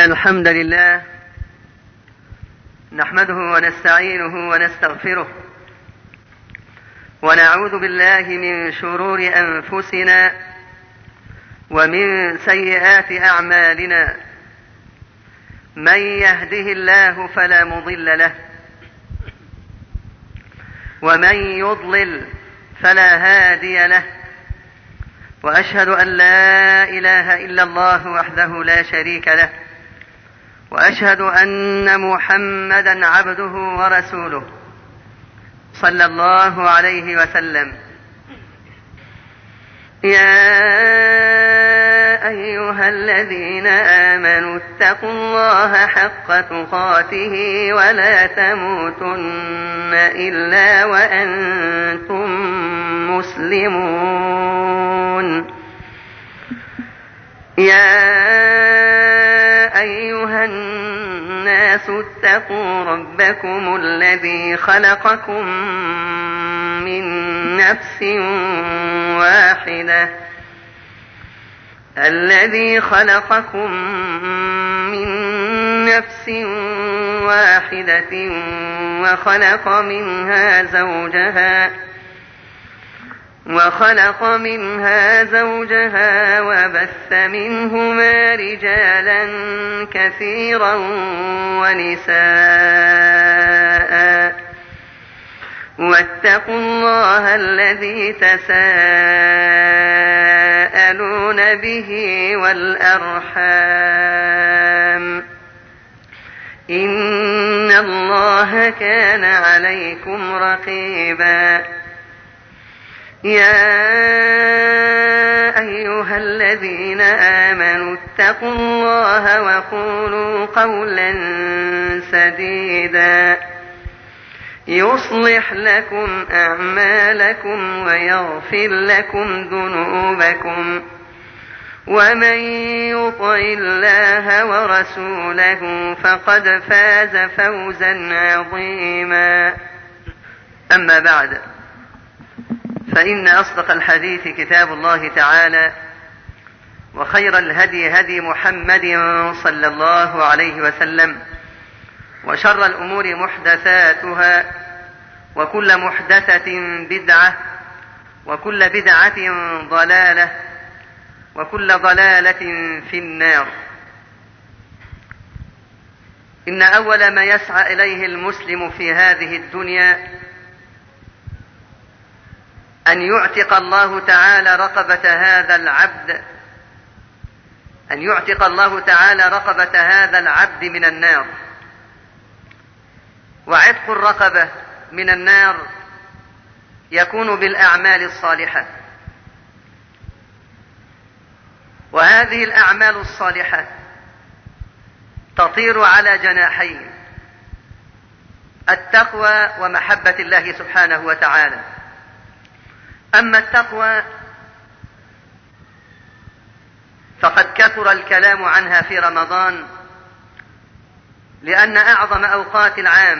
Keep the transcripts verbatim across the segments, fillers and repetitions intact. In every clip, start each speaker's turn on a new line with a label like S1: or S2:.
S1: الحمد لله نحمده ونستعينه ونستغفره ونعوذ بالله من شرور أنفسنا ومن سيئات أعمالنا. من يهده الله فلا مضل له ومن يضلل فلا هادي له، وأشهد أن لا إله إلا الله وحده لا شريك له، وأشهد أن محمدا عبده ورسوله صلى الله عليه وسلم. يا أيها الذين آمنوا اتقوا الله حق تقاته ولا تموتن إلا وأنتم مسلمون. يا أيها الناس اتقوا ربكم الذي خلقكم من نفس واحدة الذي خلقكم من نفس واحدة وخلق منها زوجها وخلق منها زوجها وبث منهما رجالا كثيرا ونساء، واتقوا الله الذي تساءلون به والأرحام إن الله كان عليكم رقيبا. يا أيها الذين آمنوا اتقوا الله وقولوا قولا سديدا يصلح لكم أعمالكم ويغفر لكم ذنوبكم، ومن يطع الله ورسوله فقد فاز فوزا عظيما. أما بعد، فإن أصدق الحديث كتاب الله تعالى، وخير الهدي هدي محمد صلى الله عليه وسلم، وشر الأمور محدثاتها، وكل محدثة بدعة، وكل بدعة ضلالة، وكل ضلالة في النار. إن أول ما يسعى إليه المسلم في هذه الدنيا أن يعتق الله تعالى رقبة هذا العبد أن يعتق الله تعالى رقبة هذا العبد من النار. وعتق الرقبة من النار يكون بالأعمال الصالحة، وهذه الأعمال الصالحة تطير على جناحين: التقوى ومحبة الله سبحانه وتعالى. أما التقوى فقد كثر الكلام عنها في رمضان، لأن أعظم أوقات العام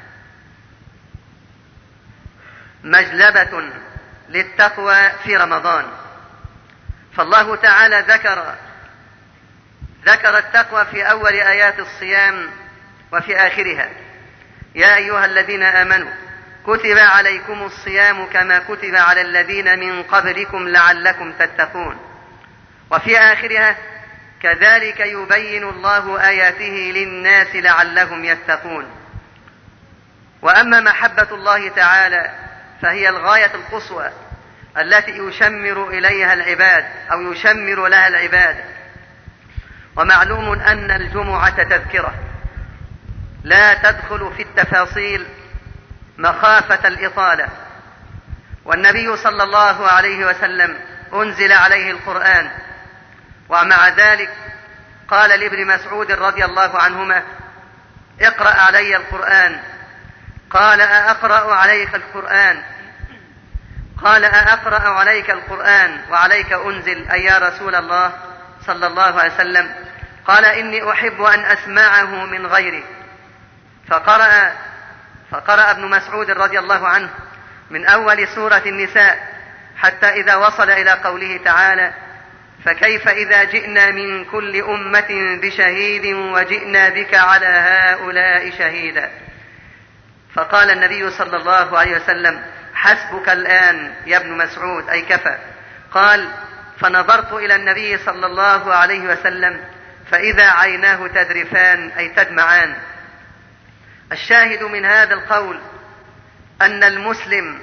S1: مجلبة للتقوى في رمضان. فالله تعالى ذكر ذكر التقوى في أول آيات الصيام وفي آخرها: يا أيها الذين آمنوا كتب عليكم الصيام كما كتب على الذين من قبلكم لعلكم تتقون. وفي آخرها: كذلك يبين الله آياته للناس لعلهم يتقون. وأما محبة الله تعالى فهي الغاية القصوى التي يشمر إليها العباد أو يشمر لها العباد. ومعلوم أن الجمعة تذكرة لا تدخل في التفاصيل مخافة الإطالة. والنبي صلى الله عليه وسلم أنزل عليه القرآن، ومع ذلك قال لابن مسعود رضي الله عنهما: اقرأ علي القرآن. قال: أأقرأ عليك القرآن؟ قال: أأقرأ عليك القرآن وعليك أنزل أي يا رسول الله صلى الله عليه وسلم؟ قال: إني أحب أن أسمعه من غيري. فقرأ فقرأ ابن مسعود رضي الله عنه من أول سورة النساء حتى إذا وصل إلى قوله تعالى: فكيف إذا جئنا من كل أمة بشهيد وجئنا بك على هؤلاء شهيدا. فقال النبي صلى الله عليه وسلم: حسبك الآن يا ابن مسعود، أي كفى. قال: فنظرت إلى النبي صلى الله عليه وسلم فإذا عيناه تذرفان، أي تدمعان. الشاهد من هذا القول أن المسلم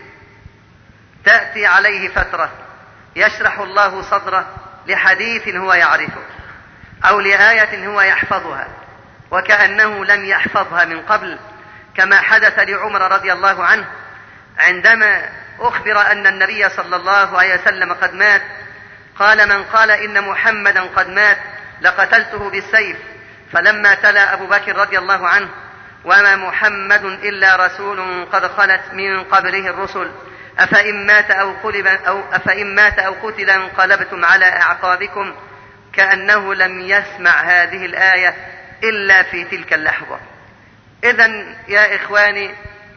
S1: تأتي عليه فترة يشرح الله صدره لحديث هو يعرفه أو لآية هو يحفظها وكأنه لم يحفظها من قبل، كما حدث لعمر رضي الله عنه عندما أخبر أن النبي صلى الله عليه وسلم قد مات، قال: من قال إن محمدا قد مات لقتلته بالسيف. فلما تلا أبو بكر رضي الله عنه: وما محمد إلا رسول قد خلت من قبله الرسل أفإن مات أو قلب أو أفإن مات أو قتل انقلبتم على أعقابكم، كأنه لم يسمع هذه الآية إلا في تلك اللحظة. إذن يا إخواني،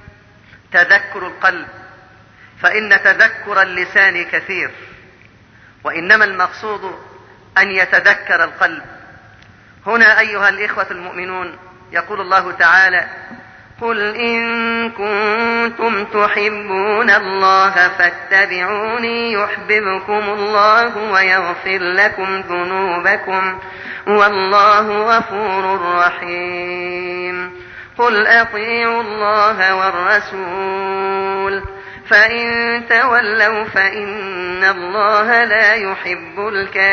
S1: تذكر القلب، فإن تذكر اللسان كثير، وإنما المقصود أن يتذكر القلب. هنا أيها الإخوة المؤمنون يقول الله تعالى: قل إن كنتم تحبون الله فاتبعوني يحببكم الله ويغفر لكم ذنوبكم والله غفور رحيم. قل أطيعوا الله والرسول فإن تولوا فإن الله لا يحب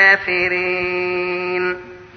S1: الكافرين.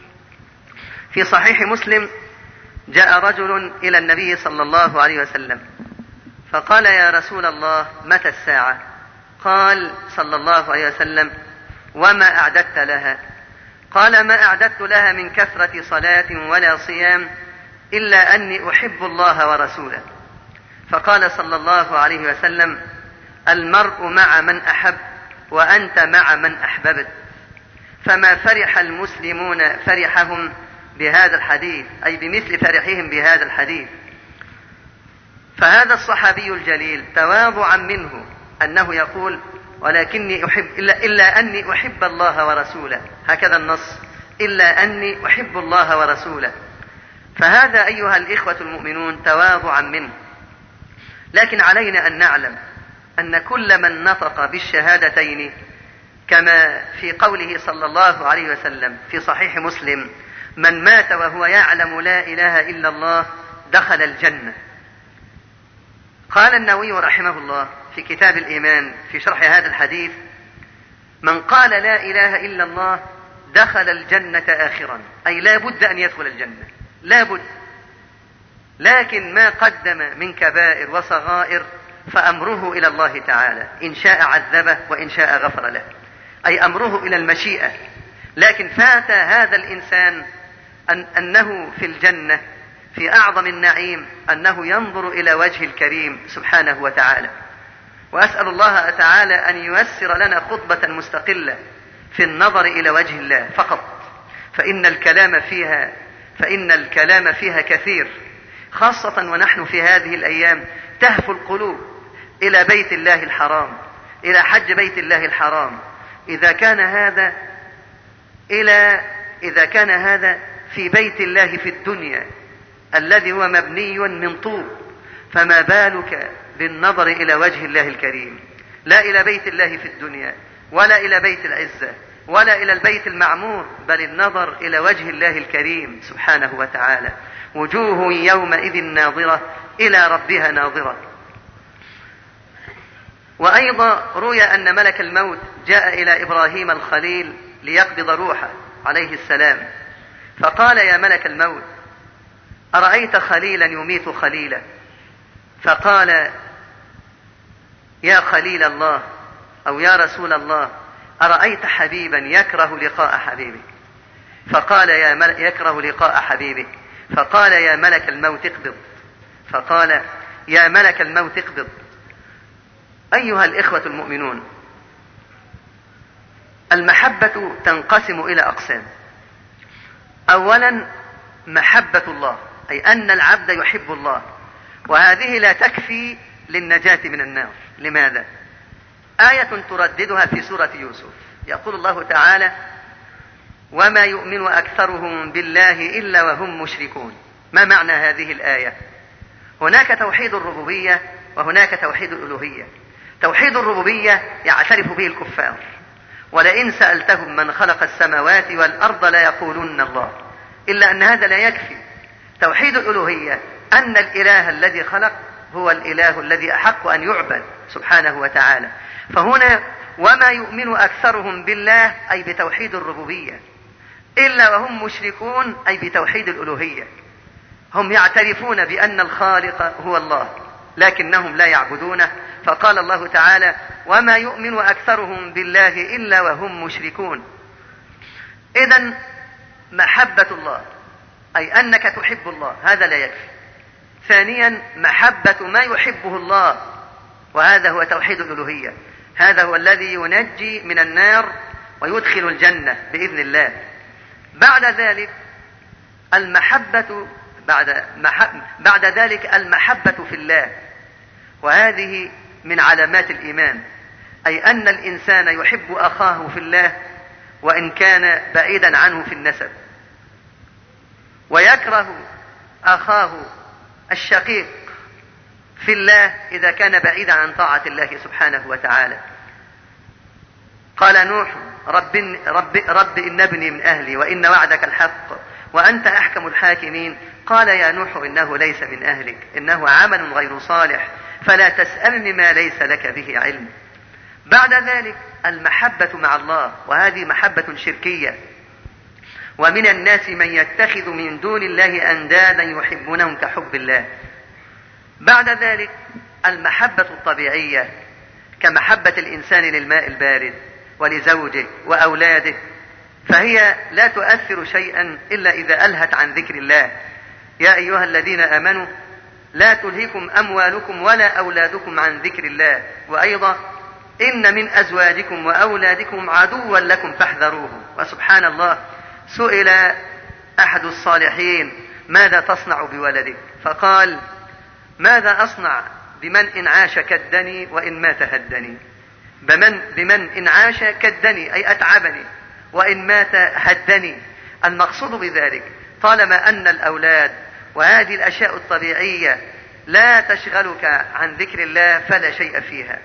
S1: في صحيح مسلم جاء رجل إلى النبي صلى الله عليه وسلم فقال: يا رسول الله، متى الساعة؟ قال صلى الله عليه وسلم: وما أعددت لها؟ قال: ما أعددت لها من كثرة صلاة ولا صيام إلا أني أحب الله ورسوله. فقال صلى الله عليه وسلم: المرء مع من أحب وأنت مع من أحببت. فما فرح المسلمون فرحهم بهذا الحديث، أي بمثل فرحهم بهذا الحديث. فهذا الصحابي الجليل تواضعا منه أنه يقول: ولكني أحب إلا, إلا أني أحب الله ورسوله، هكذا النص، إلا أني أحب الله ورسوله. فهذا أيها الإخوة المؤمنون تواضعا منه. لكن علينا أن نعلم أن كل من نطق بالشهادتين كما في قوله صلى الله عليه وسلم في صحيح مسلم: من مات وهو يعلم لا إله إلا الله دخل الجنة. قال النووي رحمه الله في كتاب الإيمان في شرح هذا الحديث: من قال لا إله إلا الله دخل الجنة آخرا، أي لا بد أن يدخل الجنة، لا بد. لكن ما قدم من كبائر وصغائر فأمره إلى الله تعالى، إن شاء عذبه وإن شاء غفر له، أي أمره إلى المشيئة. لكن فات هذا الإنسان أن أنه في الجنة في أعظم النعيم أنه ينظر إلى وجه الكريم سبحانه وتعالى. وأسأل الله تعالى أن ييسر لنا خطبة مستقلة في النظر إلى وجه الله فقط، فإن الكلام فيها فإن الكلام فيها كثير، خاصة ونحن في هذه الأيام تهفو القلوب إلى بيت الله الحرام، إلى حج بيت الله الحرام. إذا كان هذا إلى إذا كان هذا في بيت الله في الدنيا الذي هو مبني من طوب، فما بالك بالنظر إلى وجه الله الكريم؟ لا إلى بيت الله في الدنيا ولا إلى بيت العزة ولا إلى البيت المعمور، بل النظر إلى وجه الله الكريم سبحانه وتعالى. وجوه يومئذ ناظرة إلى ربها ناظرة. وأيضا روي أن ملك الموت جاء إلى إبراهيم الخليل ليقبض روحه عليه السلام، فقال: يا ملك الموت، أرأيت خليلا يميت خليلا؟ فقال: يا خليل الله أو يا رسول الله، أرأيت حبيبا يكره لقاء حبيبه؟ فقال: يا ملك يكره لقاء حبيبه. فقال: يا ملك الموت اقبض. فقال: يا ملك الموت اقبض. أيها الإخوة المؤمنون، المحبة تنقسم إلى أقسام. أولا محبة الله، أي أن العبد يحب الله، وهذه لا تكفي للنجاة من النار. لماذا؟ آية ترددها في سورة يوسف، يقول الله تعالى: وما يؤمن أكثرهم بالله إلا وهم مشركون. ما معنى هذه الآية؟ هناك توحيد الربوبية وهناك توحيد الألوهية. توحيد الربوبية يعترف به الكفار، ولئن سألتهم من خلق السماوات والأرض لا يقولون الله، إلا أن هذا لا يكفي. توحيد الألوهية أن الإله الذي خلق هو الإله الذي أحق أن يعبد سبحانه وتعالى. فهنا وما يؤمن أكثرهم بالله أي بتوحيد الربوبية إلا وهم مشركون أي بتوحيد الألوهية. هم يعترفون بأن الخالق هو الله لكنهم لا يعبدونه، فقال الله تعالى وما يؤمن أكثرهم بالله إلا وهم مشركون. إذن محبة الله أي أنك تحب الله هذا لا يكفي. ثانيا محبة ما يحبه الله، وهذا هو توحيد الألوهية، هذا هو الذي ينجي من النار ويدخل الجنة بإذن الله. بعد ذلك المحبة بعد, محب بعد ذلك المحبة في الله، وهذه من علامات الإيمان، أي أن الإنسان يحب أخاه في الله وإن كان بعيدا عنه في النسب، ويكره أخاه الشقيق في الله إذا كان بعيدا عن طاعة الله سبحانه وتعالى. قال نوح رب, رب, رب إن ابني من أهلي وإن وعدك الحق وأنت أحكم الحاكمين. قال يا نوح إنه ليس من أهلك إنه عمل غير صالح فلا تسألني ما ليس لك به علم. بعد ذلك المحبة مع الله، وهذه محبة شركية، ومن الناس من يتخذ من دون الله أندادا يحبونهم كحب الله. بعد ذلك المحبة الطبيعية كمحبة الإنسان للماء البارد ولزوجه وأولاده، فهي لا تؤثر شيئا إلا إذا ألهت عن ذكر الله. يا أيها الذين آمنوا لا تلهكم أموالكم ولا أولادكم عن ذكر الله، وأيضا إن من أزواجكم وأولادكم عدوا لكم فاحذروه. وسبحان الله سئل أحد الصالحين ماذا تصنع بولدك؟ فقال ماذا أصنع بمن إن عاش كدني وإن مات هدني. بمن, بمن إن عاش كدني أي أتعبني، وإن مات هدني. المقصود بذلك طالما أن الأولاد وهذه الأشياء الطبيعية لا تشغلك عن ذكر الله فلا شيء فيها.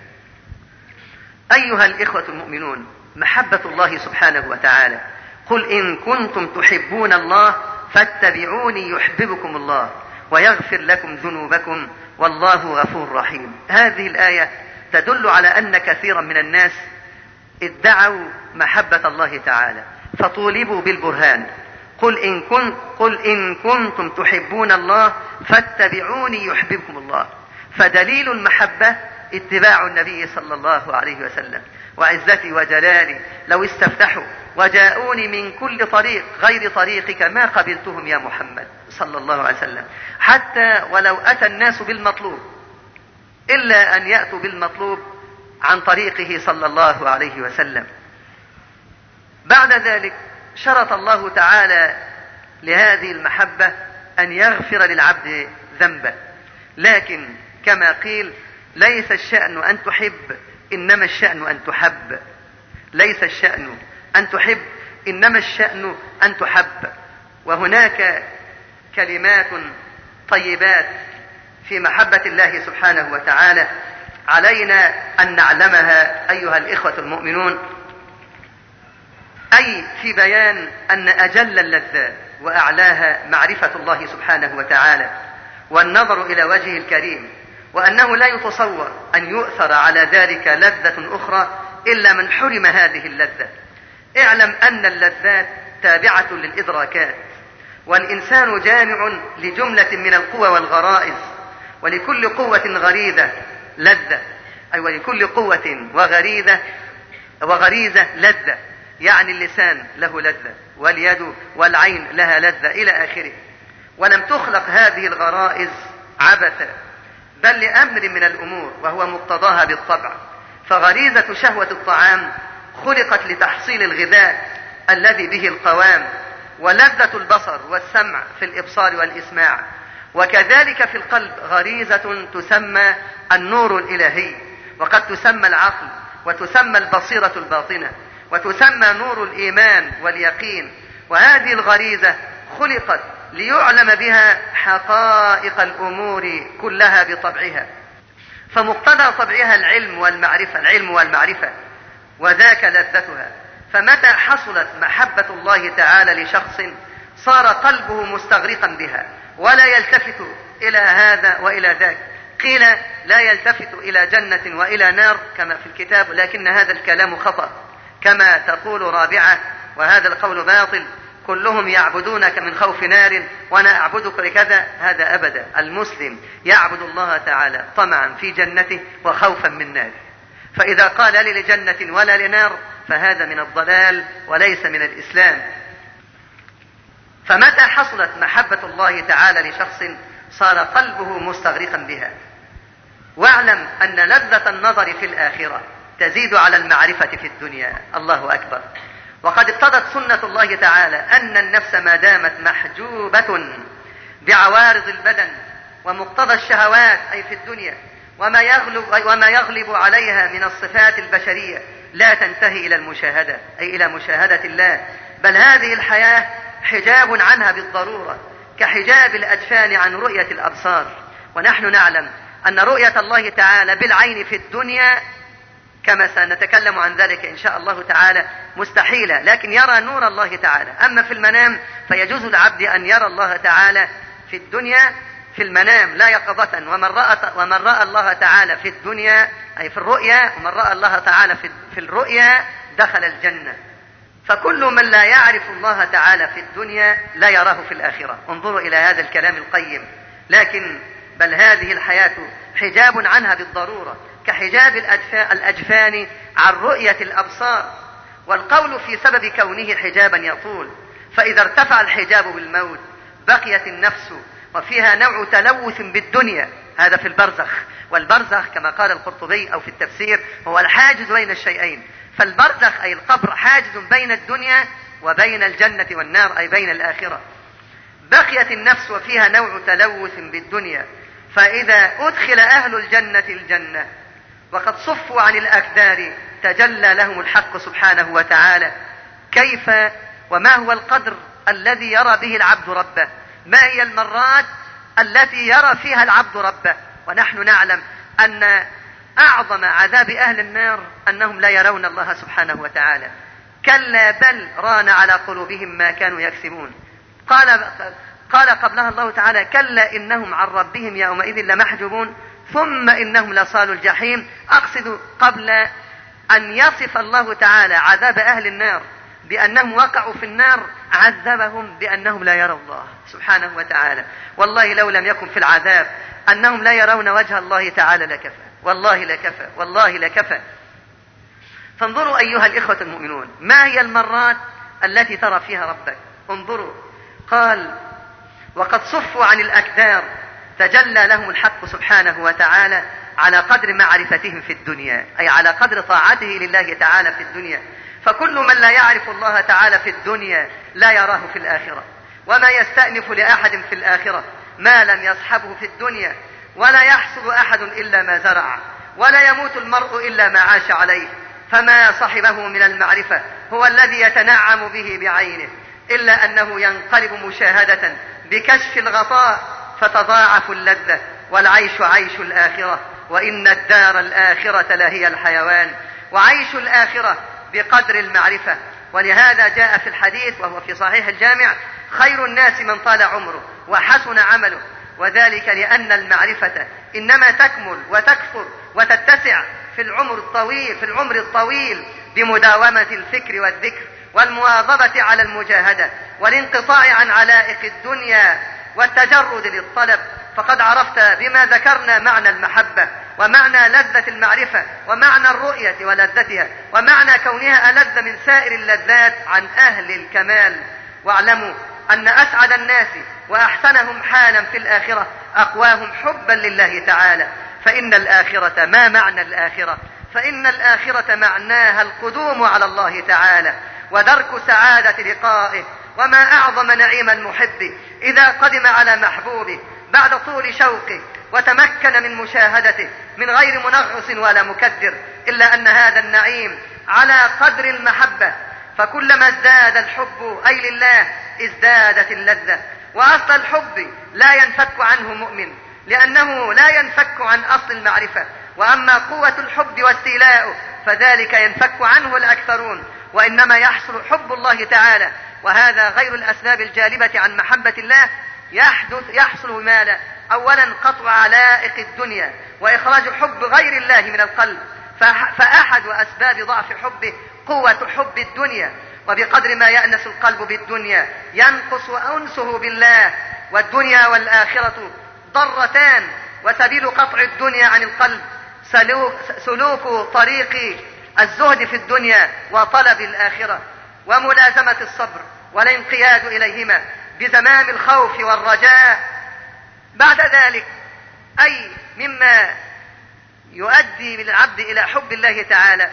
S1: أيها الإخوة المؤمنون، محبة الله سبحانه وتعالى، قل إن كنتم تحبون الله فاتبعوني يحببكم الله ويغفر لكم ذنوبكم والله غفور رحيم. هذه الآية تدل على أن كثيرا من الناس ادعوا محبة الله تعالى فطولبوا بالبرهان. قل إن, كن قل إن كنتم تحبون الله فاتبعوني يحببكم الله. فدليل المحبة اتباع النبي صلى الله عليه وسلم. وعزتي وجلالي لو استفتحوا وجاءوني من كل طريق غير طريقك ما قبلتهم يا محمد صلى الله عليه وسلم، حتى ولو أتى الناس بالمطلوب إلا أن يأتوا بالمطلوب عن طريقه صلى الله عليه وسلم. بعد ذلك شرط الله تعالى لهذه المحبة أن يغفر للعبد ذنبه، لكن كما قيل ليس الشأن أن تحب إنما الشأن أن تحب. ليس الشأن أن تحب إنما الشأن أن تحب. وهناك كلمات طيبات في محبة الله سبحانه وتعالى علينا أن نعلمها أيها الإخوة المؤمنون، أي في بيان أن أجل اللذات وأعلاها معرفة الله سبحانه وتعالى والنظر إلى وجهه الكريم، وأنه لا يتصور أن يؤثر على ذلك لذة أخرى إلا من حرم هذه اللذة. اعلم أن اللذات تابعة للإدراكات، والإنسان جامع لجملة من القوى والغرائز، ولكل قوة غريزة لذة، أي ولكل قوة وغريزة وغريزة لذة، يعني اللسان له لذة واليد والعين لها لذة إلى آخره. ولم تخلق هذه الغرائز عبثا، بل لأمر من الأمور وهو مقتضاها بالطبع. فغريزة شهوة الطعام خلقت لتحصيل الغذاء الذي به القوام، ولذة البصر والسمع في الإبصار والإسماع. وكذلك في القلب غريزة تسمى النور الإلهي، وقد تسمى العقل وتسمى البصيرة الباطنة. وتسمى نور الإيمان واليقين، وهذه الغريزة خلقت ليعلم بها حقائق الأمور كلها بطبعها، فمقتضى طبعها العلم والمعرفة العلم والمعرفة وذاك لذتها. فمتى حصلت محبة الله تعالى لشخص صار قلبه مستغرقا بها ولا يلتفت إلى هذا وإلى ذاك. قيل لا يلتفت إلى جنة وإلى نار كما في الكتاب، لكن هذا الكلام خطأ كما تقول رابعة، وهذا القول باطل. كلهم يعبدونك من خوف نار وأنا أعبدك لكذا، هذا أبدا. المسلم يعبد الله تعالى طمعا في جنته وخوفا من ناره، فإذا قال لي لجنة ولا لنار فهذا من الضلال وليس من الإسلام. فمتى حصلت محبة الله تعالى لشخص صار قلبه مستغرقا بها. واعلم أن لذة النظر في الآخرة تزيد على المعرفة في الدنيا. الله أكبر. وقد اقتضت سنة الله تعالى أن النفس ما دامت محجوبة بعوارض البدن ومقتضى الشهوات أي في الدنيا وما يغلب, وما يغلب عليها من الصفات البشرية لا تنتهي إلى المشاهدة أي إلى مشاهدة الله، بل هذه الحياة حجاب عنها بالضرورة كحجاب الأجفان عن رؤية الأبصار. ونحن نعلم أن رؤية الله تعالى بالعين في الدنيا كما سنتكلم عن ذلك إن شاء الله تعالى مستحيلة، لكن يرى نور الله تعالى. أما في المنام فيجوز العبد أن يرى الله تعالى في الدنيا في المنام لا يقظة. ومن رأى, ومن رأى الله تعالى في الدنيا أي في الرؤيا، ومن رأى الله تعالى في الرؤيا دخل الجنة. فكل من لا يعرف الله تعالى في الدنيا لا يراه في الآخرة. انظروا إلى هذا الكلام القيم. لكن بل هذه الحياة حجاب عنها بالضرورة كحجاب الأجفان عن رؤية الأبصار. والقول في سبب كونه حجابا يطول، فإذا ارتفع الحجاب بالموت بقيت النفس وفيها نوع تلوث بالدنيا، هذا في البرزخ. والبرزخ كما قال القرطبي أو في التفسير هو الحاجز بين الشيئين، فالبرزخ أي القبر حاجز بين الدنيا وبين الجنة والنار أي بين الآخرة. بقيت النفس وفيها نوع تلوث بالدنيا، فإذا أدخل أهل الجنة الجنة وقد صفوا عن الأكدار تجلى لهم الحق سبحانه وتعالى. كيف وما هو القدر الذي يرى به العبد ربه؟ ما هي المرات التي يرى فيها العبد ربه؟ ونحن نعلم أن أعظم عذاب أهل النار أنهم لا يرون الله سبحانه وتعالى. كلا بل ران على قلوبهم ما كانوا يكسبون. قال قال قبلها الله تعالى كلا إنهم عن ربهم يومئذ لمحجوبون ثم إنهم لصالوا الجحيم. أقصد قبل أن يصف الله تعالى عذاب أهل النار بأنهم وقعوا في النار عذبهم بأنهم لا يروا الله سبحانه وتعالى. والله لو لم يكن في العذاب أنهم لا يرون وجه الله تعالى لكفى، والله لكفى، والله لكفى. فانظروا أيها الإخوة المؤمنون، ما هي المرات التي ترى فيها ربك؟ انظروا، قال وقد صفوا عن الأكدار تجلى لهم الحق سبحانه وتعالى على قدر معرفتهم في الدنيا، أي على قدر طاعته لله تعالى في الدنيا. فكل من لا يعرف الله تعالى في الدنيا لا يراه في الآخرة، وما يستأنف لأحد في الآخرة ما لم يصحبه في الدنيا، ولا يحصد أحد إلا ما زرع، ولا يموت المرء إلا ما عاش عليه. فما صحبه من المعرفة هو الذي يتنعم به بعينه، إلا أنه ينقلب مشاهدة بكشف الغطاء فتضاعف اللذة، والعيش عيش الآخرة، وإن الدار الآخرة لهي الحيوان. وعيش الآخرة بقدر المعرفة. ولهذا جاء في الحديث وهو في صحيح الجامع خير الناس من طال عمره وحسن عمله، وذلك لأن المعرفة إنما تكمل وتكثر وتتسع في العمر الطويل في العمر الطويل بمداومة الفكر والذكر والمواظبة على المجاهدة والانقطاع عن علائق الدنيا والتجرد للطلب. فقد عرفت بما ذكرنا معنى المحبة ومعنى لذة المعرفة ومعنى الرؤية ولذتها ومعنى كونها ألذ من سائر اللذات عن أهل الكمال. واعلموا أن أسعد الناس وأحسنهم حالا في الآخرة أقواهم حبا لله تعالى. فإن الآخرة ما معنى الآخرة؟ فإن الآخرة معناها القدوم على الله تعالى ودرك سعادة لقائه. وما أعظم نعيم المحب إذا قدم على محبوبه بعد طول شوقه وتمكن من مشاهدته من غير منغص ولا مكدر، إلا أن هذا النعيم على قدر المحبة، فكلما ازداد الحب أي لله ازدادت اللذة. وأصل الحب لا ينفك عنه مؤمن، لأنه لا ينفك عن أصل المعرفة. وأما قوة الحب واستيلاؤه فذلك ينفك عنه الأكثرون، وإنما يحصل حب الله تعالى، وهذا غير الأسباب الجالبة عن محبة الله، يحدث يحصل مالا. أولا قطع علائق الدنيا وإخراج حب غير الله من القلب، فأحد أسباب ضعف حبه قوة حب الدنيا، وبقدر ما يأنس القلب بالدنيا ينقص أنسه بالله. والدنيا والآخرة ضرتان، وسبيل قطع الدنيا عن القلب سلوك, سلوك طريق الزهد في الدنيا وطلب الآخرة وملازمة الصبر والانقياد إليهما بزمام الخوف والرجاء. بعد ذلك أي مما يؤدي بالعبد إلى حب الله تعالى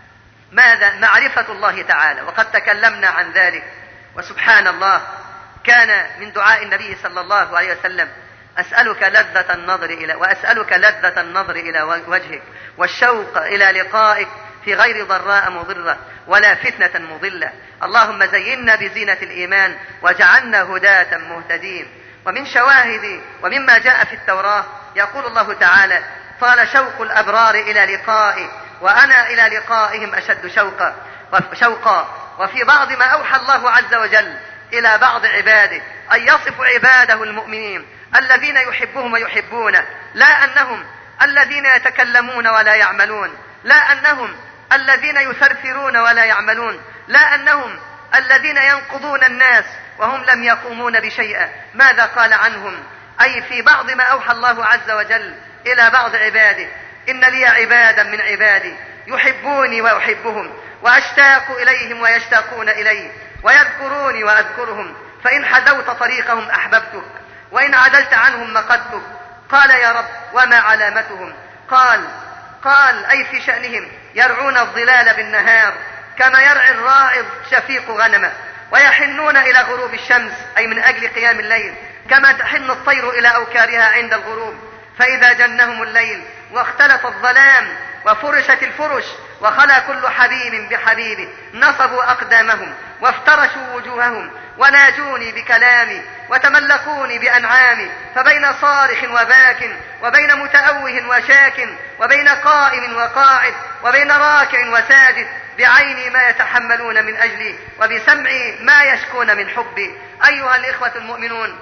S1: ماذا؟ معرفة الله تعالى، وقد تكلمنا عن ذلك. وسبحان الله، كان من دعاء النبي صلى الله عليه وسلم: أسألك لذة النظر إلى وأسألك لذة النظر إلى وجهك والشوق إلى لقائك في غير ضراء مضرة ولا فتنة مضلة. اللهم زينا بزينة الإيمان وجعلنا هداة مهتدين. ومن شواهد ومما جاء في التوراة يقول الله تعالى: طال شوق الأبرار إلى لقائي وأنا إلى لقائهم أشد شوقا شوقا. وفي بعض ما أوحى الله عز وجل إلى بعض عباده أن يصف عباده المؤمنين الذين يحبهم ويحبونه، لا أنهم الذين يتكلمون ولا يعملون، لا أنهم الذين يثرثرون ولا يعملون، لا أنهم الذين ينقضون الناس وهم لم يقومون بشيء. ماذا قال عنهم؟ أي في بعض ما أوحى الله عز وجل إلى بعض عباده: إن لي عبادا من عبادي يحبوني وأحبهم وأشتاق إليهم ويشتاقون إلي ويذكروني وأذكرهم، فإن حذوت طريقهم أحببتك وإن عدلت عنهم مقدتك. قال: يا رب وما علامتهم؟ قال قال أي في شأنهم: يرعون الظلال بالنهار كما يرعي الراعي شفيق غنمه، ويحنون إلى غروب الشمس أي من أجل قيام الليل كما تحن الطير إلى أوكارها عند الغروب. فإذا جنهم الليل واختلط الظلام وفرشت الفرش وخلا كل حبيب بحبيبه نصبوا أقدامهم وافترشوا وجوههم وناجوني بكلامي وتملقوني بأنعامي، فبين صارخ وباك وبين متأوه وشاك وبين قائم وقاعد وبين راكع وساجد بعيني ما يتحملون من أجلي وبسمعي ما يشكون من حبي. أيها الإخوة المؤمنون،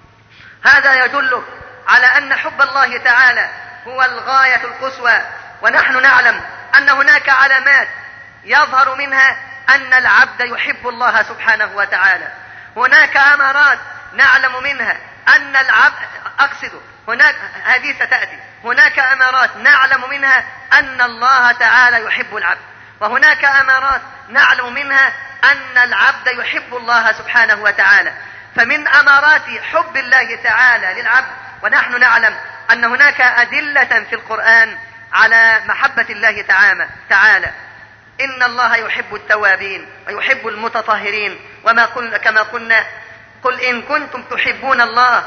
S1: هذا يدل على أن حب الله تعالى هو الغاية القصوى. ونحن نعلم أن هناك علامات يظهر منها أن العبد يحب الله سبحانه وتعالى. هناك أمارات نعلم منها أن العبد أقصد هناك هذه ستأتي هناك أمارات نعلم منها أن الله تعالى يحب العبد، وهناك أمارات نعلم منها أن العبد يحب الله سبحانه وتعالى. فمن أمارات حب الله تعالى للعبد، ونحن نعلم أن هناك أدلة في القرآن على محبة الله تعالى: إن الله يحب التوابين ويحب المتطهرين، وما قلنا كما قلنا: قل إن كنتم تحبون الله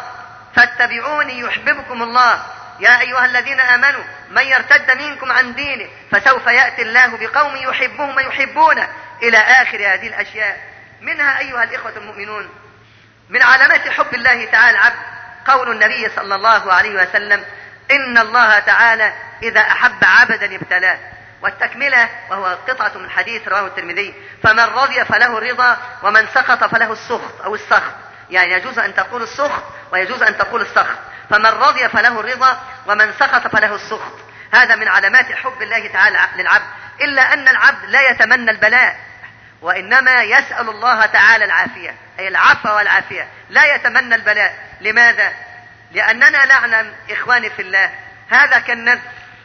S1: فاتبعوني يحببكم الله يا أيها الذين آمنوا من يرتد منكم عن دينه فسوف يأتي الله بقوم يحبهم ويحبونه، إلى آخر هذه الأشياء. منها أيها الإخوة المؤمنون من علامات حب الله تعالى العبد قول النبي صلى الله عليه وسلم: إن الله تعالى إذا أحب عبدا ابتلاه. والتكملة وهو قطعة من حديث رواه الترمذي: فمن رضي فله الرضا ومن سخط فله السخط أو السخط، يعني يجوز أن تقول السخط ويجوز أن تقول السخط. فمن رضي فله الرضا ومن سخط فله السخط. هذا من علامات حب الله تعالى للعبد، إلا أن العبد لا يتمنى البلاء وإنما يسأل الله تعالى العافية، أي العفو والعافية، لا يتمنى البلاء. لماذا؟ لأننا نعلم إخواني في الله هذا كالنذر.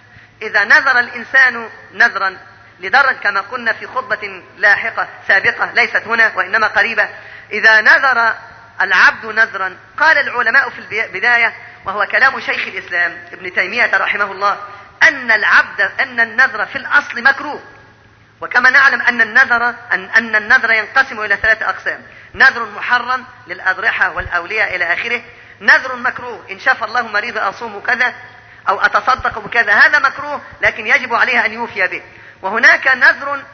S1: إذا نذر الإنسان نذرا لدرجة كما قلنا في خطبة لاحقة سابقة ليست هنا وإنما قريبة، إذا نذر العبد نذرا قال العلماء في البداية، وهو كلام شيخ الإسلام ابن تيمية رحمه الله، أن العبد أن النذر في الأصل مكروه. وكما نعلم أن النذر أن, أن النذر ينقسم إلى ثلاثة أقسام: نذر محرم للأضرحة والأولياء إلى آخره، نذر مكروه إن شاف الله مريض أصوم كذا أو أتصدق بكذا، هذا مكروه لكن يجب عليه أن يوفي به. وهناك نذر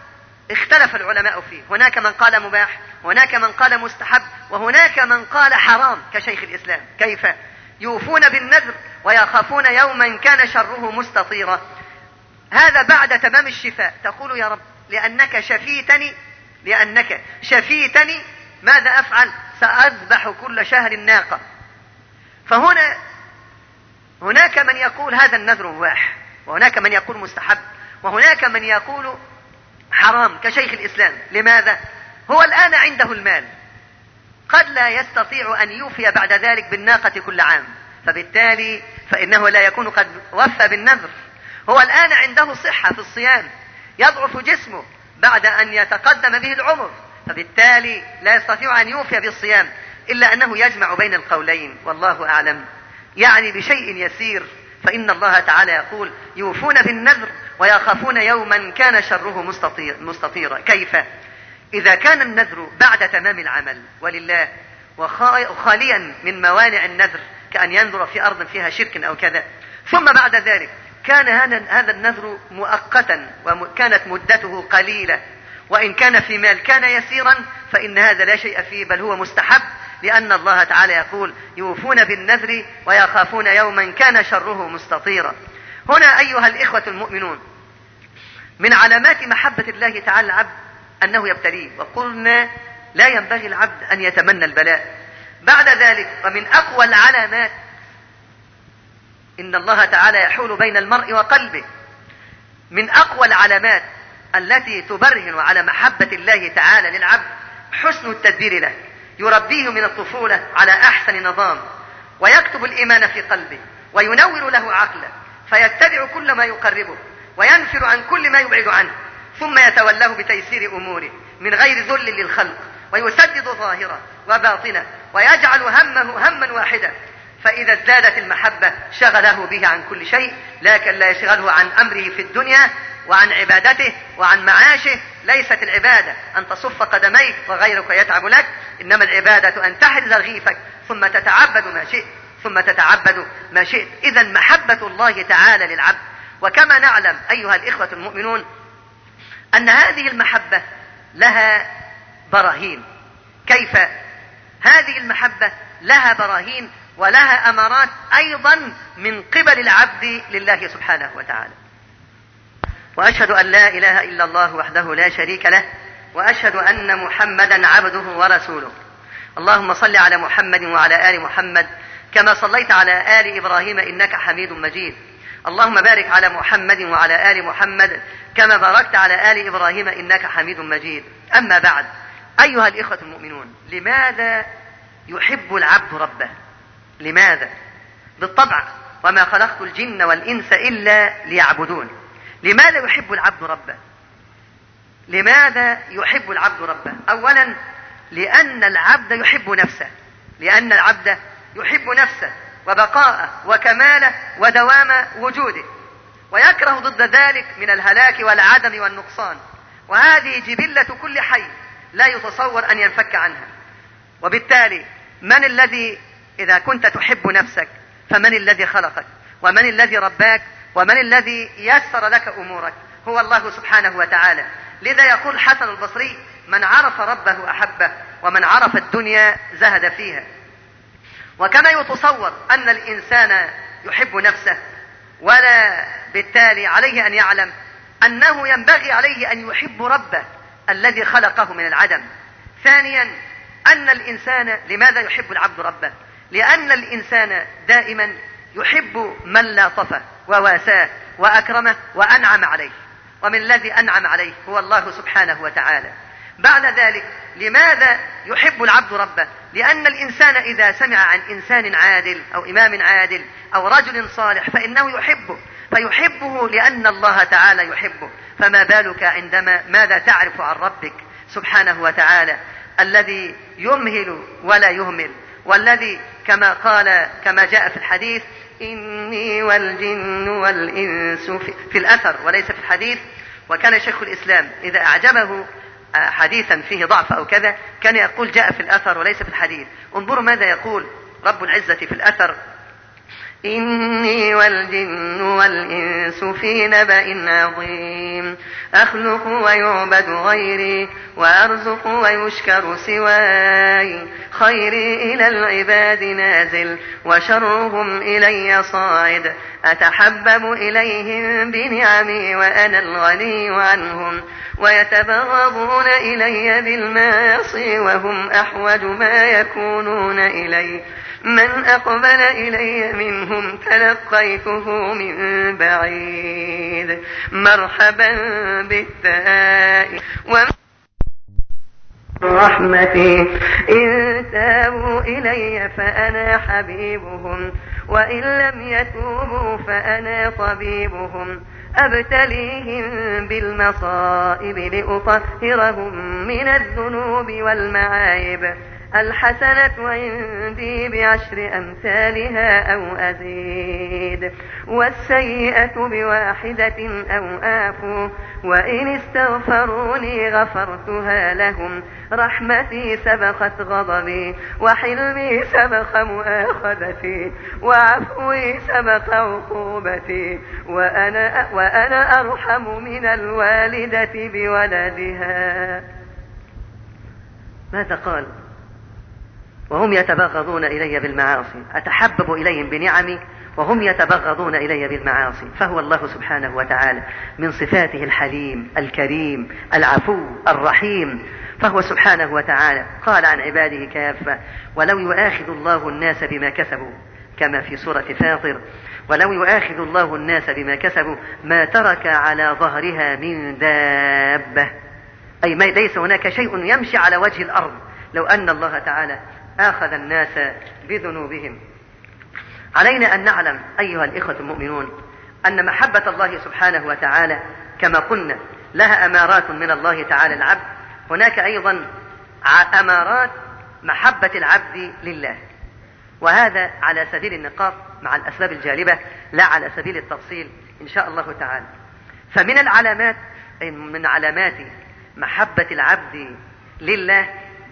S1: اختلف العلماء فيه، هناك من قال مباح، وهناك من قال مستحب، وهناك من قال حرام كشيخ الإسلام. كيف؟ يوفون بالنذر ويخافون يوما كان شره مستطيرا. هذا بعد تمام الشفاء تقول يا رب لأنك شفيتني لأنك شفيتني ماذا أفعل؟ سأذبح كل شهر الناقة. فهنا هناك من يقول هذا النذر مباح، وهناك من يقول مستحب، وهناك من يقول حرام كشيخ الإسلام. لماذا؟ هو الآن عنده المال، قد لا يستطيع أن يوفي بعد ذلك بالناقة كل عام، فبالتالي فإنه لا يكون قد وفى بالنذر. هو الآن عنده صحة في الصيام، يضعف جسمه بعد أن يتقدم به العمر، فبالتالي لا يستطيع أن يوفي بالصيام، إلا أنه يجمع بين القولين والله أعلم. يعني بشيء يسير، فإن الله تعالى يقول يوفون بالنذر ويخافون يوما كان شره مستطير مستطيرا. كيف؟ إذا كان النذر بعد تمام العمل ولله وخاليا من موانع النذر كأن ينذر في أرض فيها شرك أو كذا، ثم بعد ذلك كان هذا النذر مؤقتا وكانت مدته قليلة، وإن كان في مال كان يسيرا، فإن هذا لا شيء فيه بل هو مستحب، لأن الله تعالى يقول يوفون بالنذر ويخافون يوما كان شره مستطيرا. هنا أيها الإخوة المؤمنون، من علامات محبة الله تعالى العبد أنه يبتليه، وقلنا لا ينبغي العبد أن يتمنى البلاء. بعد ذلك ومن أقوى العلامات إن الله تعالى يحول بين المرء وقلبه، من أقوى العلامات التي تبرهن على محبة الله تعالى للعبد حسن التدبير له، يربيه من الطفولة على أحسن نظام، ويكتب الإيمان في قلبه، وينور له عقله، فيتبع كل ما يقربه وينفر عن كل ما يبعد عنه، ثم يتولاه بتيسير أموره من غير ذل للخلق، ويسدد ظاهره وباطنه، ويجعل همه هما واحدا. فإذا ازدادت المحبة شغله به عن كل شيء، لكن لا يشغله عن أمره في الدنيا وعن عبادته وعن معاشه. ليست العبادة أن تصف قدميك وغيرك يتعب لك، إنما العبادة أن تحرز رغيفك ثم تتعبد ما شئت ثم تتعبد ما شئت. إذا محبة الله تعالى للعبد. وكما نعلم أيها الإخوة المؤمنون أن هذه المحبة لها براهين. كيف؟ هذه المحبة لها براهين ولها أمارات أيضا من قبل العبد لله سبحانه وتعالى. وأشهد أن لا إله إلا الله وحده لا شريك له، وأشهد أن محمدا عبده ورسوله. اللهم صل على محمد وعلى آل محمد كما صليت على آل إبراهيم إنك حميد مجيد. اللهم بارك على محمد وعلى آل محمد كما باركت على آل إبراهيم إنك حميد مجيد. أما بعد أيها الإخوة المؤمنون، لماذا يحب العبد ربه؟ لماذا؟ بالطبع وما خلقت الجن والإنس إلا ليعبدون. لماذا يحب العبد ربه؟ لماذا يحب العبد ربه؟ أولا لأن العبد يحب نفسه، لأن العبد يحب نفسه وبقاءه وكماله ودوام وجوده، ويكره ضد ذلك من الهلاك والعدم والنقصان، وهذه جبلة كل حي لا يتصور أن ينفك عنها. وبالتالي من الذي إذا كنت تحب نفسك فمن الذي خلقك ومن الذي رباك ومن الذي يسر لك أمورك؟ هو الله سبحانه وتعالى. لذا يقول حسن البصري من عرف ربه أحبه ومن عرف الدنيا زهد فيها. وكما يتصور أن الإنسان يحب نفسه، ولا بالتالي عليه أن يعلم أنه ينبغي عليه أن يحب ربه الذي خلقه من العدم. ثانيا أن الإنسان لماذا يحب العبد ربه؟ لأن الإنسان دائما يحب من لاطفه وواساه وأكرمه وأنعم عليه، ومن الذي أنعم عليه هو الله سبحانه وتعالى. بعد ذلك لماذا يحب العبد ربه؟ لأن الإنسان إذا سمع عن إنسان عادل أو إمام عادل أو رجل صالح فإنه يحبه، فيحبه لأن الله تعالى يحبه. فما بالك عندما ماذا تعرف عن ربك سبحانه وتعالى الذي يمهل ولا يهمل، والذي كما قال كما جاء في الحديث إني والجن والإنس في الأثر وليس في الحديث. وكان شيخ الإسلام إذا أعجبه حديثا فيه ضعف أو كذا كان يقول جاء في الأثر وليس في الحديث. انظروا ماذا يقول رب العزة في الأثر: إني والجن والإنس في نبأ عظيم أخلق ويعبد غيري وأرزق ويشكر سواي خيري إلى العباد نازل وشرهم إلي صاعد أتحبب إليهم بنعمي وأنا الغني عنهم ويتبغضون إلي بالمعاصي وهم أحوج ما يكونون إلي من أقبل إلي منهم تلقيته من بعيد مرحبا بالتائب رحمتي إن تابوا إلي فأنا حبيبهم وإن لم يتوبوا فأنا طبيبهم أبتليهم بالمصائب لأطهرهم من الذنوب والمعايب الحسنة عندي بعشر أمثالها أو أزيد والسيئة بواحدة أو آفو وإن استغفروني غفرتها لهم رحمتي سبقت غضبي وحلمي سبق مؤاخذتي وعفوي سبق عقوبتي وأنا, وأنا أرحم من الوالدة بولدها. ماذا قال؟ وهم يتبغضون إلي بالمعاصي أتحبب إليهم بنعمي وهم يتبغضون إلي بالمعاصي. فهو الله سبحانه وتعالى من صفاته الحليم الكريم العفو الرحيم. فهو سبحانه وتعالى قال عن عباده كافة ولو يؤاخذ الله الناس بما كسبوا كما في سورة فاطر ولو يؤاخذ الله الناس بما كسبوا ما ترك على ظهرها من دابة أي ما ليس هناك شيء يمشي على وجه الأرض لو أن الله تعالى آخذ الناس بذنوبهم. علينا أن نعلم أيها الإخوة المؤمنون أن محبة الله سبحانه وتعالى كما قلنا لها أمارات من الله تعالى العبد. هناك أيضا أمارات محبة العبد لله، وهذا على سبيل النقاط مع الأسباب الجالبة لا على سبيل التفصيل إن شاء الله تعالى. فمن العلامات من علامات محبة العبد لله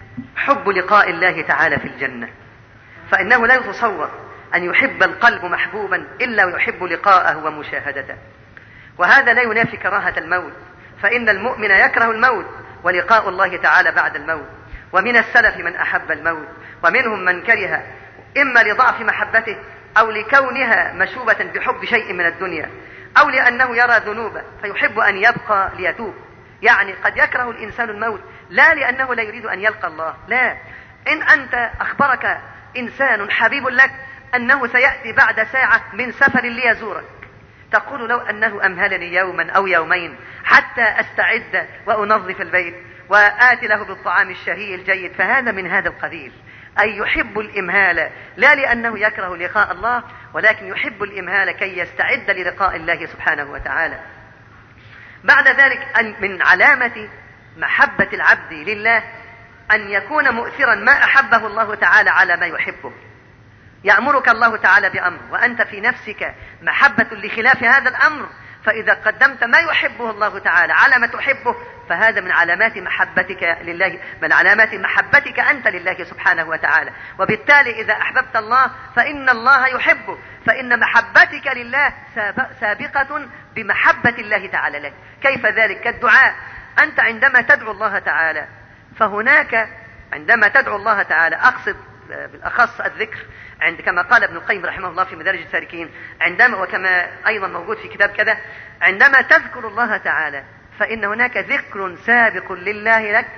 S1: حب لقاء الله تعالى في الجنة، فإنه لا يتصور أن يحب القلب محبوبا إلا ويحب لقاءه ومشاهدته، وهذا لا ينافي كراهة الموت، فإن المؤمن يكره الموت ولقاء الله تعالى بعد الموت. ومن السلف من أحب الموت ومنهم من كره، إما لضعف محبته أو لكونها مشوبة بحب شيء من الدنيا أو لأنه يرى ذنوبه فيحب أن يبقى ليتوب. يعني قد يكره الإنسان الموت لا لأنه لا يريد أن يلقى الله، لا، إن أنت أخبرك إنسان حبيب لك أنه سيأتي بعد ساعة من سفر ليزورك تقول لو أنه أمهلني يوما أو يومين حتى أستعد وأنظف البيت وآتي له بالطعام الشهي الجيد، فهذا من هذا القبيل، أي يحب الإمهال لا لأنه يكره لقاء الله ولكن يحب الإمهال كي يستعد للقاء الله سبحانه وتعالى. بعد ذلك أن من علامة محبة العبد لله أن يكون مؤثرا ما أحبه الله تعالى على ما يحبه. يأمرك الله تعالى بأمر وأنت في نفسك محبة لخلاف هذا الأمر، فإذا قدمت ما يحبه الله تعالى على ما تحبه فهذا من علامات محبتك لله، من علامات محبتك أنت لله سبحانه وتعالى. وبالتالي إذا أحببت الله فإن الله يحبك، فإن محبتك لله سابقة بمحبة الله تعالى لك. كيف ذلك؟ كالدعاء، أنت عندما تدعو الله تعالى فهناك عندما تدعو الله تعالى أقصد بالأخص الذكر، عند كما قال ابن القيم رحمه الله في مدارج السالكين، عندما وكما أيضا موجود في كتاب كذا، عندما تذكر الله تعالى فإن هناك ذكر سابق لله لك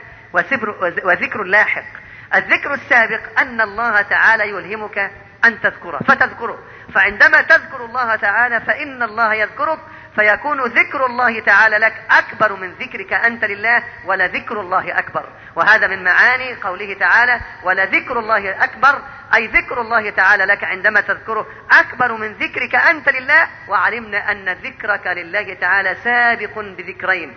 S1: وذكر لاحق. الذكر السابق أن الله تعالى يلهمك أن تذكره فتذكره، فعندما تذكر الله تعالى فإن الله يذكرك، فيكون ذكر الله تعالى لك أكبر من ذكرك أنت لله، ولذكر الله أكبر. وهذا من معاني قوله تعالى ولذكر الله أكبر، أي ذكر الله تعالى لك عندما تذكره أكبر من ذكرك أنت لله. وعلمنا أن ذكرك لله تعالى سابق بذكرين،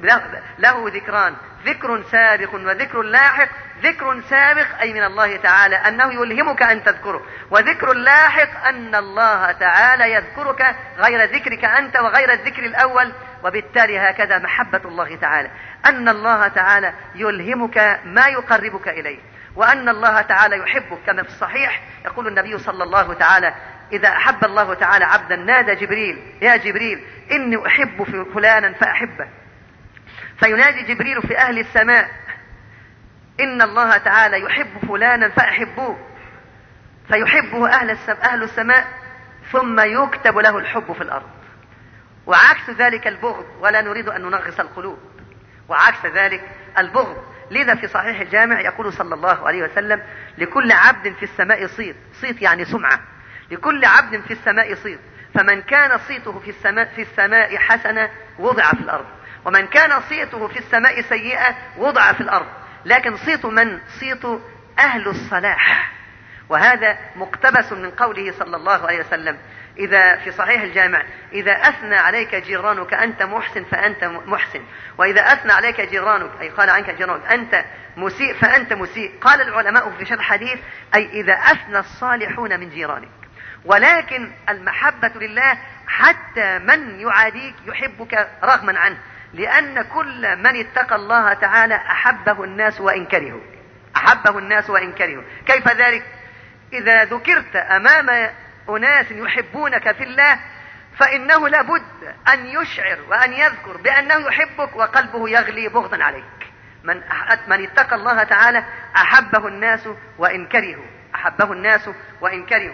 S1: له ذكران، ذكر سابق وذكر لاحق. ذكر سابق أي من الله تعالى أنه يلهمك أن تذكره، وذكر لاحق أن الله تعالى يذكرك غير ذكرك أنت وغير الذكر الأول. وبالتالي هكذا محبة الله تعالى أن الله تعالى يلهمك ما يقربك إليه، وأن الله تعالى يحبك. كما في الصحيح يقول النبي صلى الله تعالى إذا أحب الله تعالى عبدا نادى جبريل: يا جبريل إني أحب فلانا فأحبه. فينادي جبريل في أهل السماء: إن الله تعالى يحب فلانا فأحبوه. فيحبه أهل أهل السماء، ثم يكتب له الحب في الأرض. وعكس ذلك البغض، ولا نريد أن ننغص القلوب، وعكس ذلك البغض. لذا في صحيح الجامع يقول صلى الله عليه وسلم: لكل عبد في السماء صيت، صيت يعني سمعة، لكل عبد في السماء صيت، فمن كان صيته في السماء في السماء حسنة وضع في الأرض، ومن كان صيته في السماء سيئة وضع في الأرض. لكن صيت من؟ صيت أهل الصلاح. وهذا مقتبس من قوله صلى الله عليه وسلم إذا في صحيح الجامع: إذا أثنى عليك جيرانك أنت محسن فأنت محسن، وإذا أثنى عليك جيرانك، أي قال عنك جيرانك أنت مسيء فأنت مسيء. قال العلماء في شرح الحديث: أي إذا أثنى الصالحون من جيرانك. ولكن المحبة لله حتى من يعاديك يحبك رغما عنه، لأن كل من اتقى الله تعالى أحبه الناس وإن كرهوا، أحبه الناس وإن كرهوا. كيف ذلك؟ إذا ذكرت أمام أناس يحبونك في الله، فإنه لابد أن يشعر وأن يذكر بأنه يحبك وقلبه يغلي بغضا عليك. من من اتقى الله تعالى أحبه الناس وإن كرهوا، أحبه الناس وإن كرهوا.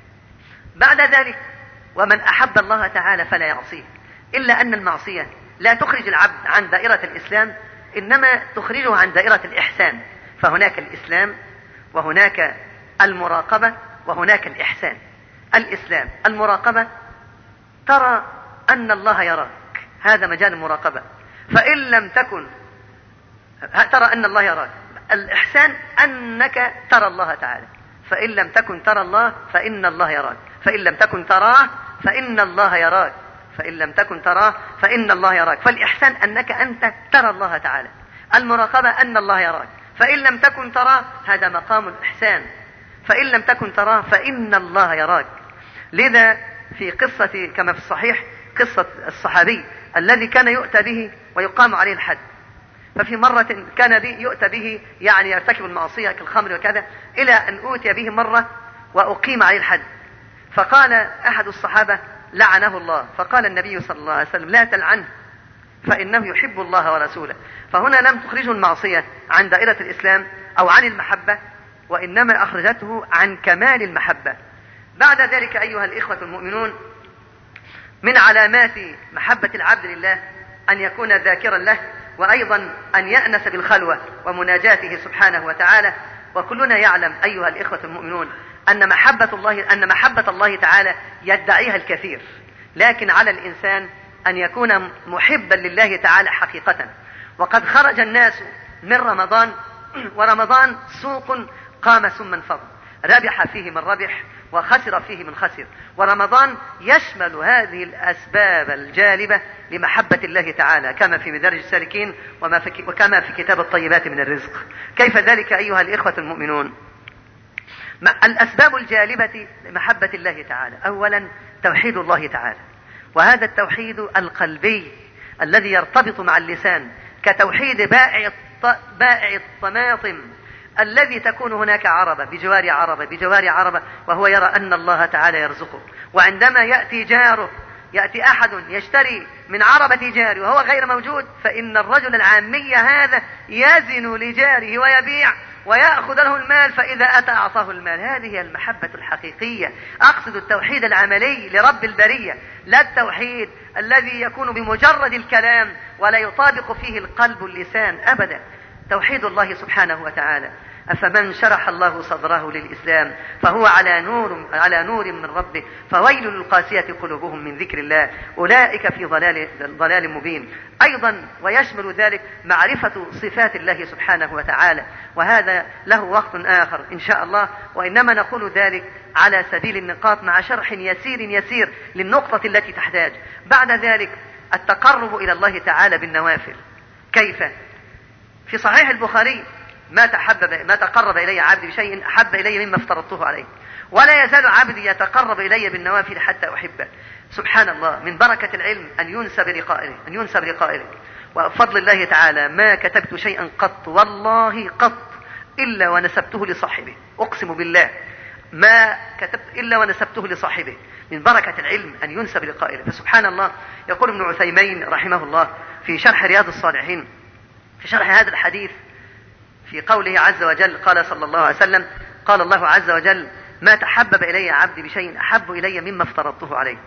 S1: بعد ذلك: ومن أحب الله تعالى فلا يعصيه. إلا أن المعصية لا تخرج العبد عن دائرة الإسلام، إنما تخرجه عن دائرة الإحسان. فهناك الإسلام، وهناك المراقبة، وهناك الإحسان. الإسلام: المراقبة، ترى أن الله يراك، هذا مجال المراقبة، فإن لم تكن ترى أن الله يراك. الإحسان: أنك ترى الله تعالى، فإن لم تكن ترى الله فإن الله يراك، فإن لم تكن تراه فإن الله يراك، فإن لم تكن تراه فإن الله يراك. فالإحسان أنك أنت ترى الله تعالى، المراقبة أن الله يراك، فإن لم تكن تراه، هذا مقام الإحسان، فإن لم تكن تراه فإن الله يراك. لذا في قصة كما في الصحيح قصة الصحابي الذي كان يؤتى به ويقام عليه الحد، ففي مرة كان به يؤتى به يعني يرتكب المعصية كالخمر وكذا، إلى أن أوتي به مرة وأقيم عليه الحد. فقال أحد الصحابة: لعنه الله. فقال النبي صلى الله عليه وسلم: لا تلعنه، فإنه يحب الله ورسوله. فهنا لم تخرجه المعصية عن دائرة الإسلام أو عن المحبة، وإنما أخرجته عن كمال المحبة. بعد ذلك أيها الإخوة المؤمنون، من علامات محبة العبد لله أن يكون ذاكرا له، وأيضا أن يأنس بالخلوة ومناجاته سبحانه وتعالى. وكلنا يعلم أيها الإخوة المؤمنون أن محبة الله أن محبة الله تعالى يدعيها الكثير، لكن على الإنسان أن يكون محبا لله تعالى حقيقة. وقد خرج الناس من رمضان، ورمضان سوق قام ثم انفض، ربح فيه من ربح وخسر فيه من خسر. ورمضان يشمل هذه الأسباب الجالبة لمحبة الله تعالى، كما في مدارج السالكين وما في وكما في كتاب الطيبات من الرزق. كيف ذلك أيها الإخوة المؤمنون؟ الأسباب الجالبة لمحبة الله تعالى: أولا توحيد الله تعالى، وهذا التوحيد القلبي الذي يرتبط مع اللسان، كتوحيد بائع بائع الطماطم الذي تكون هناك عربة بجوار عربة بجوار عربة، وهو يرى أن الله تعالى يرزقه. وعندما يأتي جاره، يأتي أحد يشتري من عربة جاره وهو غير موجود، فإن الرجل العامي هذا يزن لجاره ويبيع ويأخذ له المال، فإذا أتى أعطاه المال. هذه هي المحبة الحقيقية. أقصد التوحيد العملي لرب البرية، لا التوحيد الذي يكون بمجرد الكلام ولا يطابق فيه القلب اللسان أبدا. توحيد الله سبحانه وتعالى: أفمن شرح الله صدره للإسلام فهو على نور على نور من ربه فويل للقاسية قلوبهم من ذكر الله أولئك في ضلال ضلال مبين. أيضا ويشمل ذلك معرفة صفات الله سبحانه وتعالى، وهذا له وقت آخر إن شاء الله، وإنما نقول ذلك على سبيل النقاط مع شرح يسير يسير للنقطة التي تحتاج. بعد ذلك التقرب إلى الله تعالى بالنوافل. كيف؟ في صحيح البخاري: ما تحبب ما تقرب إلي عبدي بشيء أحب إلي مما افترضته عليه، ولا يزال عبدي يتقرب إلي بالنوافل حتى أحبه. سبحان الله، من بركة العلم أن ينسب لقائله أن ينسب لقائله وفضل الله تعالى ما كتبت شيئا قط والله قط إلا ونسبته لصاحبه. أقسم بالله ما كتبت إلا ونسبته لصاحبه، من بركة العلم أن ينسب لقائله. فسبحان الله، يقول ابن عثيمين رحمه الله في شرح رياض الصالحين في شرح هذا الحديث في قوله عز وجل، قال صلى الله عليه وسلم: قال الله عز وجل: ما تحبب إلي عبدي بشيء أحب إلي مما افترضته عليه،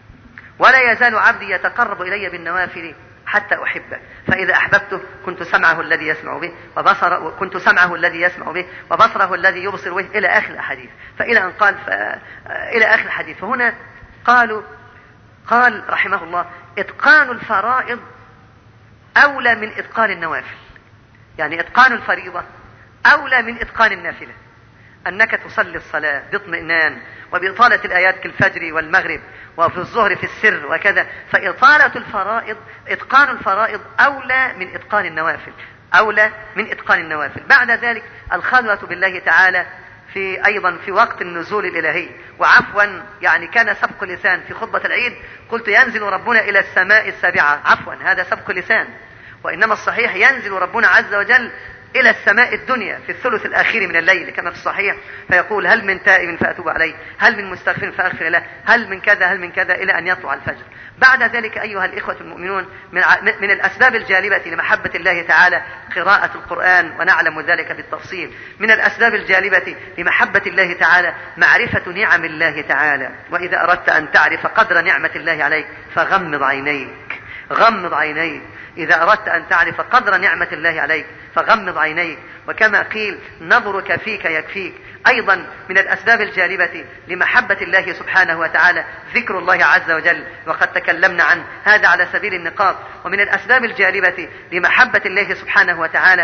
S1: ولا يزال عبدي يتقرب إلي بالنوافل حتى أحبه، فإذا أحببته كنت سمعه الذي يسمع به وبصره كنت سمعه الذي يسمع به وبصره الذي يبصر به، إلى آخر الحديث. فإلى أن قال ف... إلى آخر الحديث. فهنا قالوا قال رحمه الله: إتقان الفرائض أولى من إتقان النوافل، يعني إتقان الفريضة أولى من إتقان النافلة. أنك تصلي الصلاة باطمئنان وبإطالة الآيات كالفجر والمغرب وفي الظهر في السر وكذا، فإطالة الفرائض إتقان الفرائض أولى من إتقان النوافل أولى من إتقان النوافل. بعد ذلك الخلوة بالله تعالى في أيضا في وقت النزول الإلهي. وعفوا يعني كان سبق لسان في خطبة العيد، قلت ينزل ربنا إلى السماء السابعة، عفوا هذا سبق لسان، وإنما الصحيح ينزل ربنا عز وجل إلى السماء الدنيا في الثلث الأخير من الليل كما في الصحيح، فيقول: هل من تائب فأتوب عليه، هل من مستغفر فأغفر له، هل من كذا هل من كذا، إلى أن يطلع الفجر. بعد ذلك أيها الإخوة المؤمنون، من, من الأسباب الجالبة لمحبة الله تعالى قراءة القرآن، ونعلم ذلك بالتفصيل. من الأسباب الجالبة لمحبة الله تعالى معرفة نعم الله تعالى، وإذا أردت أن تعرف قدر نعمة الله عليك فغمض عينيك غمض عينيك إذا أردت أن تعرف قدر نعمة الله عليك فغمض عينيك. وكما قيل: نظرك فيك يكفيك. أيضا من الأسباب الجالبة لمحبة الله سبحانه وتعالى ذكر الله عز وجل، وقد تكلمنا عن هذا على سبيل النقاط. ومن الأسباب الجالبة لمحبة الله سبحانه وتعالى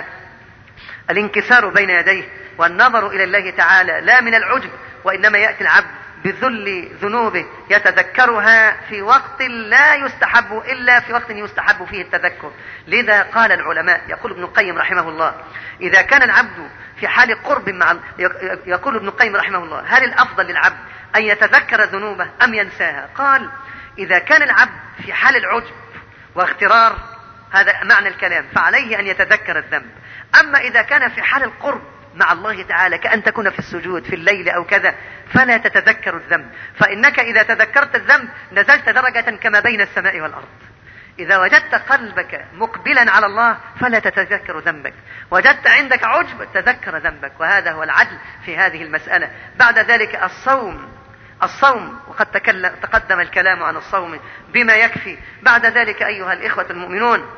S1: الانكسار بين يديه والنظر إلى الله تعالى، لا من العجب، وإنما يأتي العبد بذل ذنوبه يتذكرها في وقت لا يستحب إلا في وقت يستحب فيه التذكر. لذا قال العلماء، يقول ابن القيم رحمه الله: إذا كان العبد في حال قرب مع يقول ابن القيم رحمه الله: هل الأفضل للعبد أن يتذكر ذنوبه أم ينساها؟ قال: إذا كان العبد في حال العجب واغترار، هذا معنى الكلام، فعليه أن يتذكر الذنب. أما إذا كان في حال القرب مع الله تعالى كأن تكون في السجود في الليل أو كذا، فلا تتذكر الذنب، فإنك إذا تذكرت الذنب نزلت درجة كما بين السماء والأرض. إذا وجدت قلبك مقبلا على الله فلا تتذكر ذنبك، وجدت عندك عجب تذكر ذنبك، وهذا هو العدل في هذه المسألة. بعد ذلك الصوم الصوم وقد تقدم الكلام عن الصوم بما يكفي. بعد ذلك أيها الإخوة المؤمنون،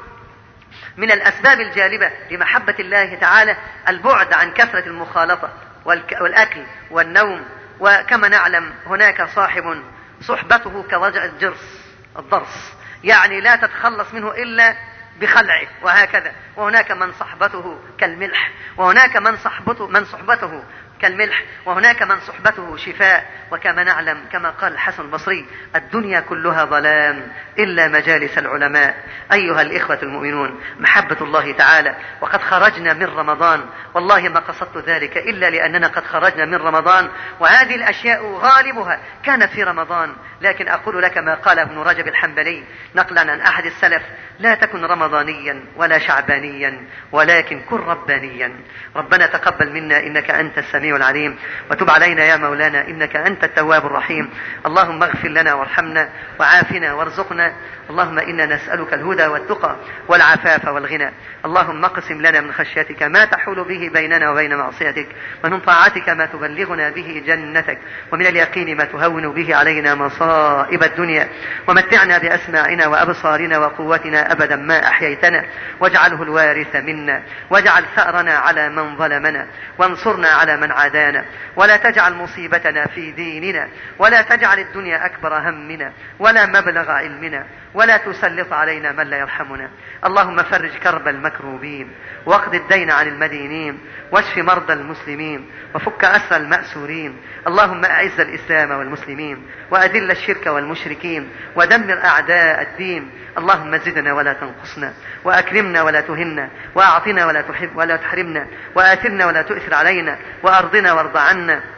S1: من الأسباب الجالبة لمحبة الله تعالى البعد عن كثرة المخالطة والأكل والنوم. وكما نعلم هناك صاحب صحبته كوجع الجرس الضرس، يعني لا تتخلص منه إلا بخلعه وهكذا. وهناك من صحبته كالملح، وهناك من صحبته من صحبته كالملح وهناك من صحبته شفاء. وكما نعلم كما قال الحسن البصري: الدنيا كلها ظلام إلا مجالس العلماء. أيها الإخوة المؤمنون، محبة الله تعالى، وقد خرجنا من رمضان، والله ما قصدت ذلك إلا لأننا قد خرجنا من رمضان، وهذه الأشياء غالبها كانت في رمضان. لكن أقول لك ما قال ابن رجب الحنبلي نقلا عن أحد السلف: لا تكن رمضانيا ولا شعبانيا، ولكن كن ربانيا. ربنا تقبل منا إنك أنت السميع العليم، وتب علينا يا مولانا إنك أنت التواب الرحيم. اللهم اغفر لنا وارحمنا وعافنا وارزقنا. اللهم إنا نسألك الهدى والتقى والعفاف والغنى. اللهم اقسم لنا من خشيتك ما تحول به بيننا وبين معصيتك، ومن طاعتك ما تبلغنا به جنتك، ومن اليقين ما تهون به علينا مصائب الدنيا. ومتعنا بأسماعنا وأبصارنا وقوتنا أبدا ما أحييتنا، واجعله الوارث منا، واجعل ثأرنا على من ظلمنا، وانصرنا على من عادانا، ولا تجعل مصيبتنا في ديننا، ولا تجعل الدنيا أكبر همنا ولا مبلغ علمنا، ولا تسلط علينا من لا يرحمنا. اللهم فرج كرب المكروبين، واقض الدين عن المدينين، واشف مرضى المسلمين، وفك أسر المأسورين. اللهم أعز الإسلام والمسلمين، وأذل الشرك والمشركين، ودمر أعداء الدين. اللهم زدنا ولا تنقصنا، وأكرمنا ولا تهنا، وأعطنا ولا تحب ولا تحرمنا، وآثرنا ولا تؤثر علينا، وأرضنا وارض عنا،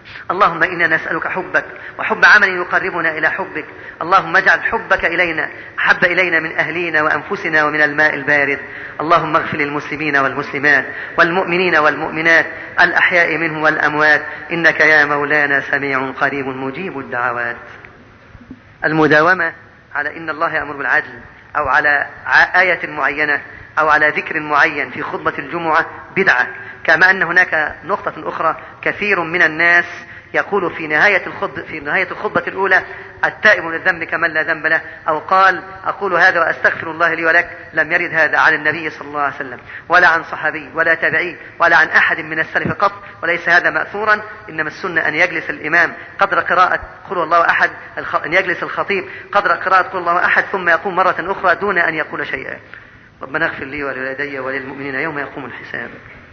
S1: اللهم إنا نسألك حبك وحب عمل يقربنا إلى حبك. اللهم اجعل حبك إلينا أحب إلينا من أهلينا وأنفسنا ومن الماء البارد. اللهم اغفر للمسلمين والمسلمات والمؤمنين والمؤمنات الأحياء منهم والأموات، إنك يا مولانا سميع قريب مجيب الدعوات. المداومة على إن الله يأمر بالعدل أو على آية معينة أو على ذكر معين في خطبة الجمعة بدعة، كما أن هناك نقطة أخرى كثير من الناس يقول في نهاية الخطبة, في نهاية الخطبة الأولى: التائب من الذنب كمن لا ذنب له، أو قال: أقول هذا وأستغفر الله لي ولك. لم يرد هذا عن النبي صلى الله عليه وسلم ولا عن صحابي ولا تابعي ولا عن أحد من السلف قط، وليس هذا مأثورا. إنما السنة أن يجلس الإمام قدر قراءة قل الله أحد، أن يجلس الخطيب قدر قراءة قل الله أحد ثم يقوم مرة أخرى دون أن يقول شيئا. ربنا اغفر لي ولوالدي وللمؤمنين يوم يقوم الحساب.